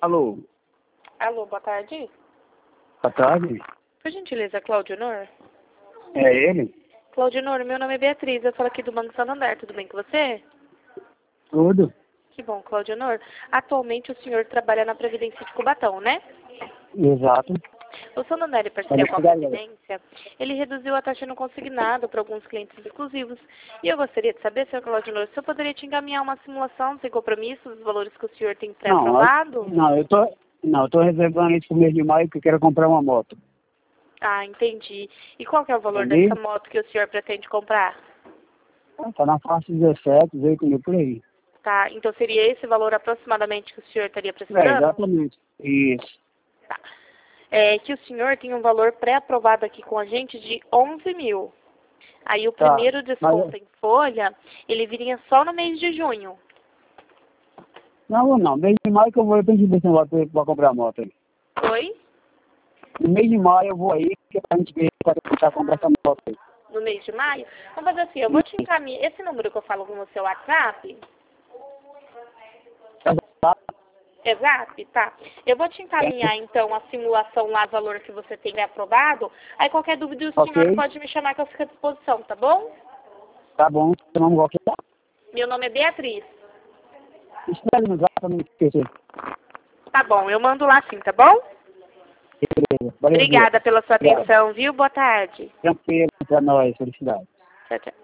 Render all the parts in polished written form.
Alô, Alô, boa tarde. boa tarde. Por gentileza, Cláudio Honor? É ele? Cláudio Honor, meu nome é Beatriz, eu falo aqui do Banco Santander, tudo bem com você? Tudo? Que bom, Cláudio Honor. Atualmente o senhor trabalha na Previdência de Cubatão, né? Exato. O Santander, em parceria com a Previdência, ele reduziu a taxa no consignado para alguns clientes exclusivos. E eu gostaria de saber, senhor Cláudio Honor, se eu poderia te encaminhar uma simulação sem compromisso dos valores que o senhor tem pré-aprovado? Eu tô reservando isso pro mês de maio que eu quero comprar uma moto. Ah, entendi. E qual que é o valor Entendi. dessa moto que o senhor pretende comprar? Tá na faixa 17, 18 mil por aí. Tá, então seria esse valor aproximadamente que o senhor estaria É, precisando? exatamente. Isso. Tá. É que o senhor tem um valor pré-aprovado aqui com a gente de 11 mil. Aí o Tá. primeiro desconto em folha, ele viria só no mês de junho. Não, mês de maio que eu vou, eu tenho que ver se eu vou pra comprar a moto aí. Oi? No mês de maio eu vou aí, que a gente ver para tentar comprar essa moto aí. No mês de maio? Vamos fazer assim, eu vou te encaminhar. Esse número que eu falo no seu WhatsApp? Exato, tá. Eu vou te encaminhar, então, a simulação lá, valor que você tem aprovado. Aí, qualquer dúvida, o senhor Ok. pode me chamar que eu fico à disposição, tá bom? Tá bom, seu nome qual que é? Meu nome é Beatriz. Espere no zap pra não esquecer. Tá bom, eu mando lá sim, tá bom? Beleza. Valeu, Obrigada pela sua Obrigado. atenção, viu? Boa tarde. Tranquilo pra nós, felicidade. Tchau, tchau.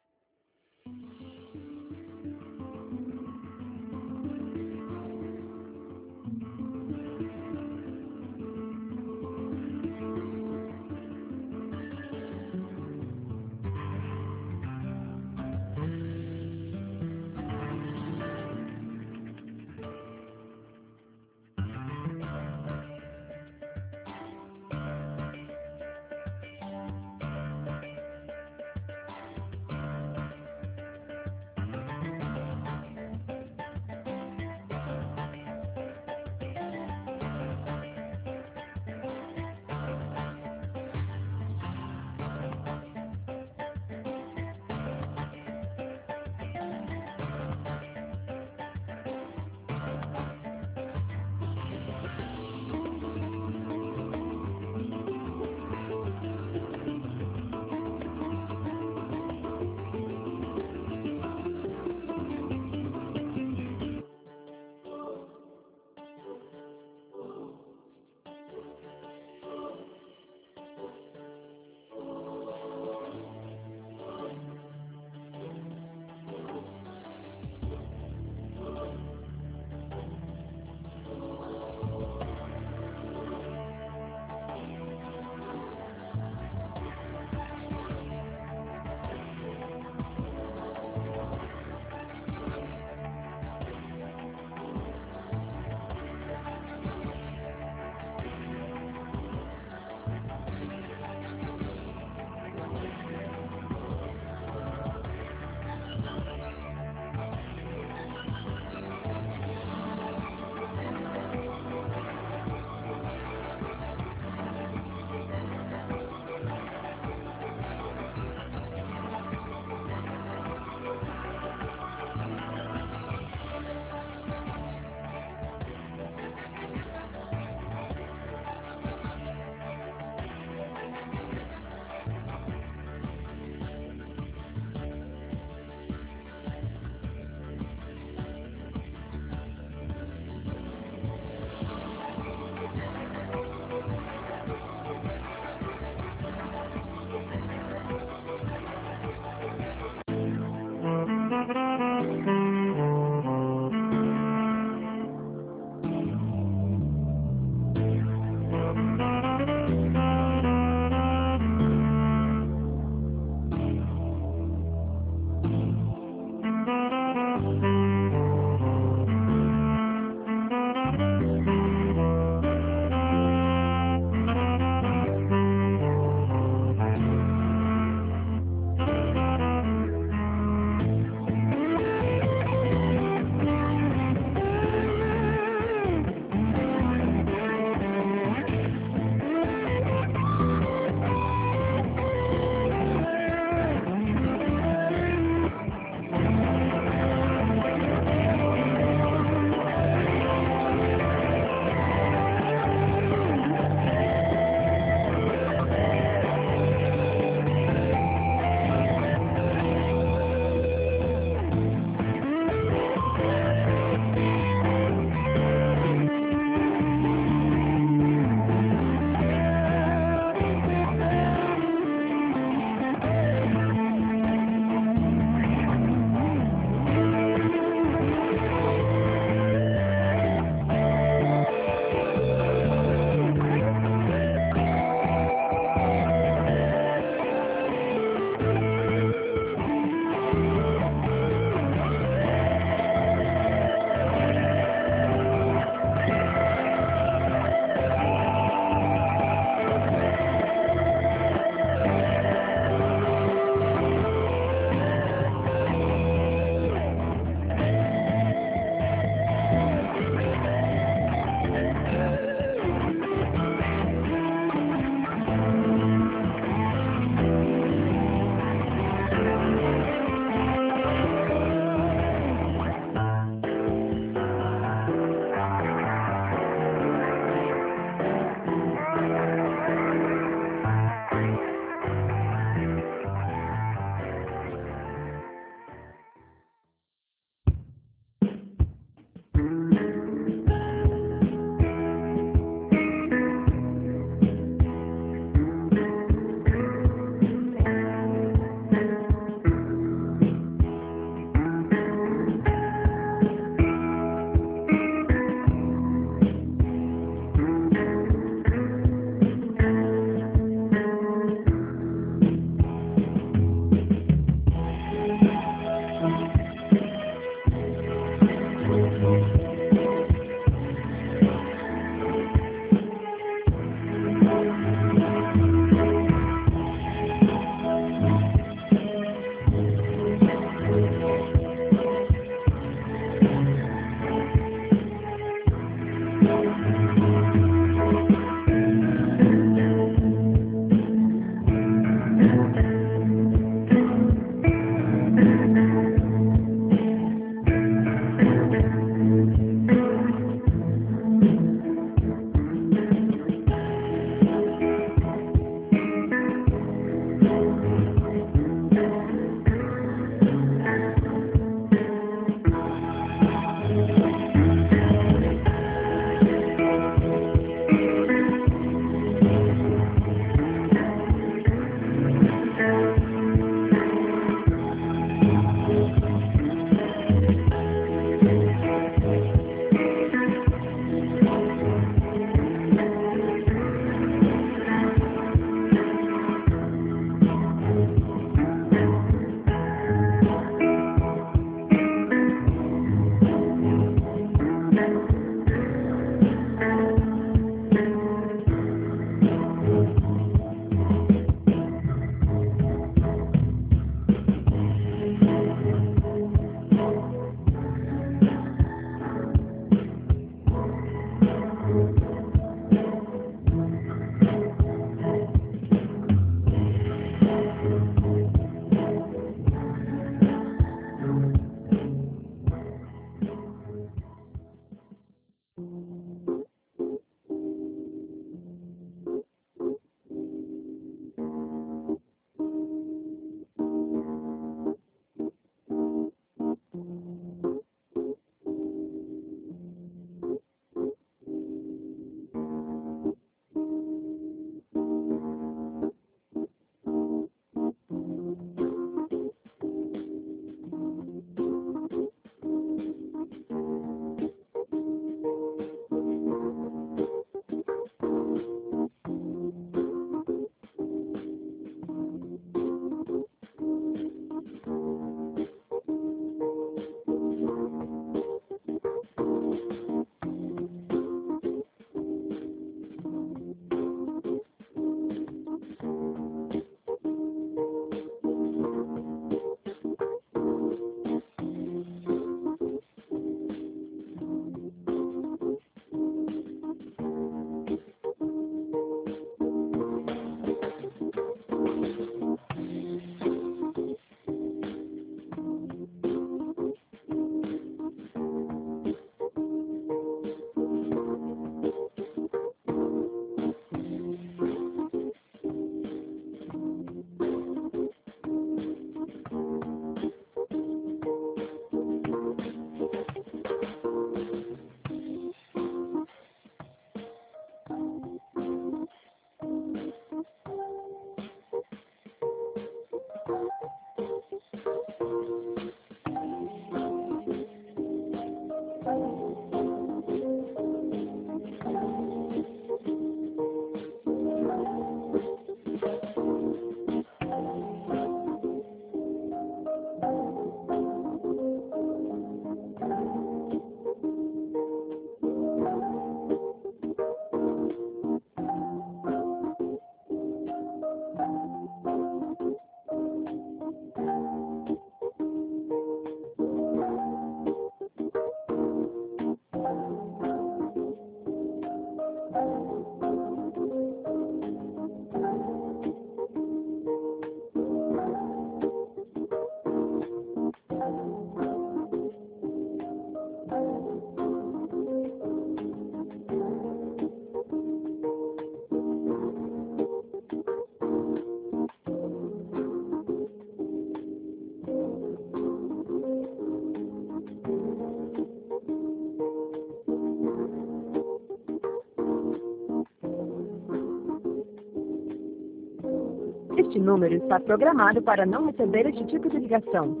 Este número está programado para não receber este tipo de ligação.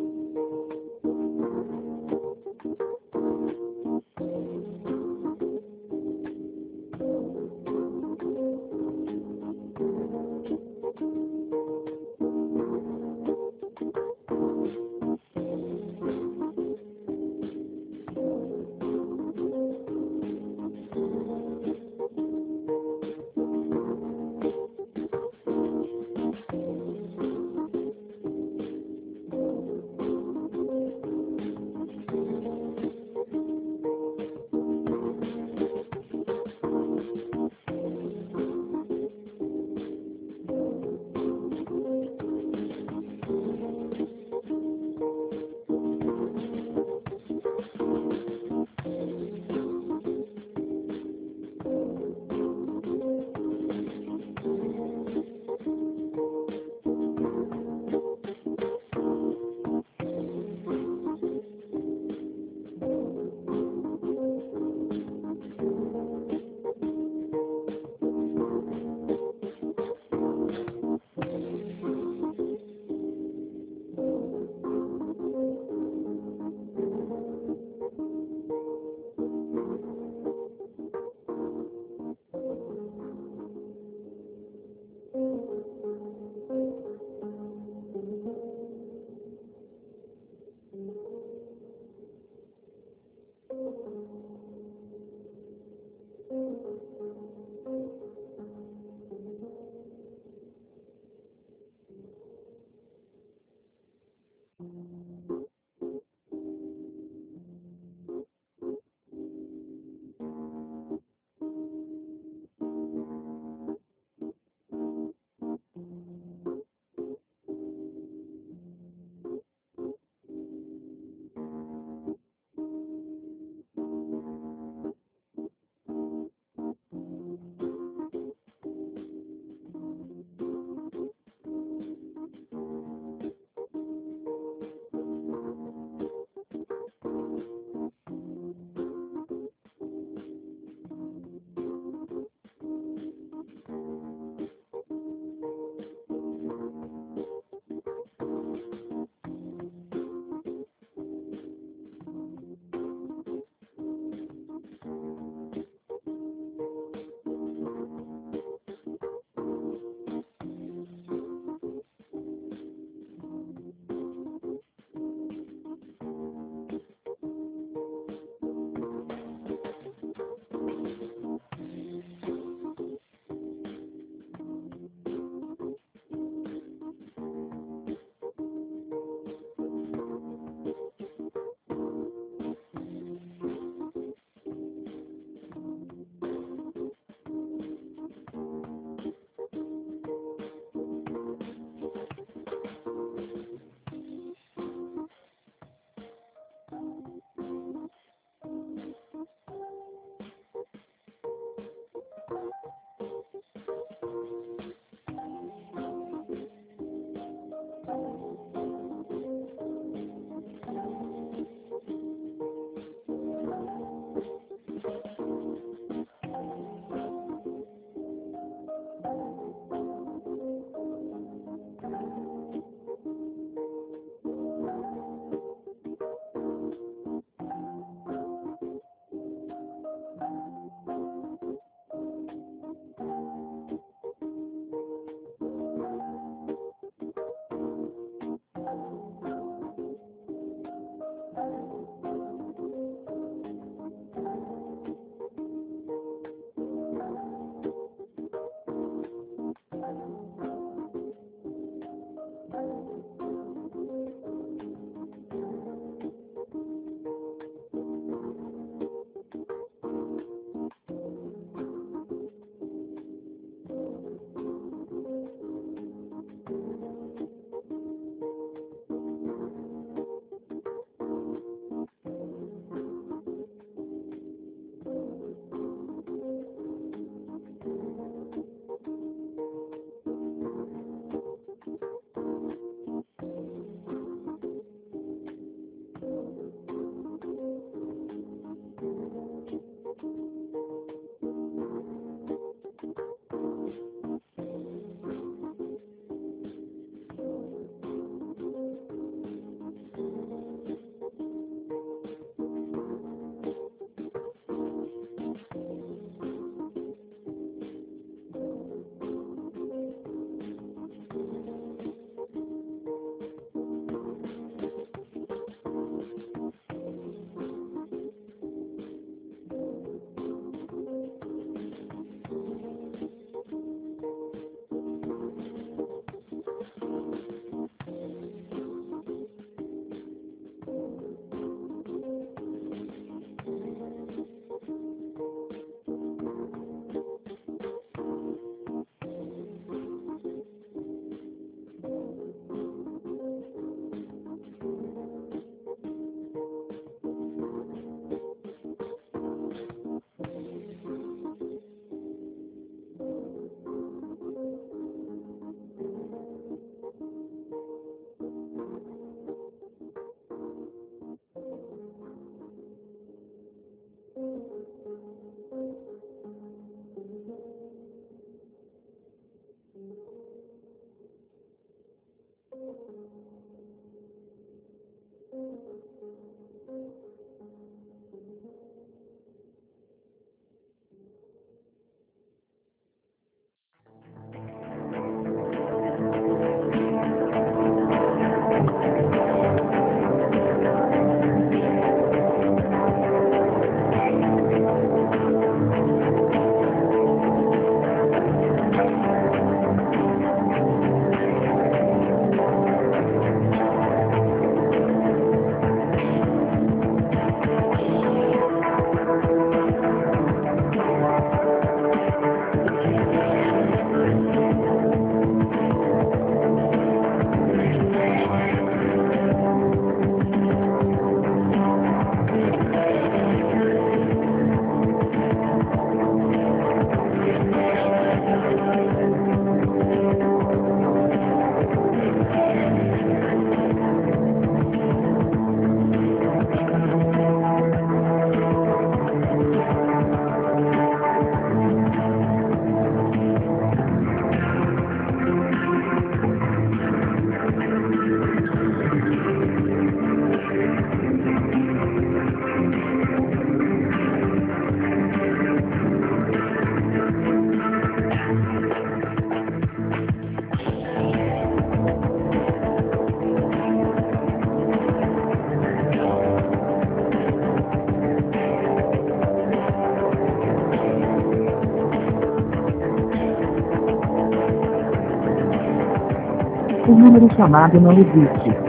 O número chamado não existe.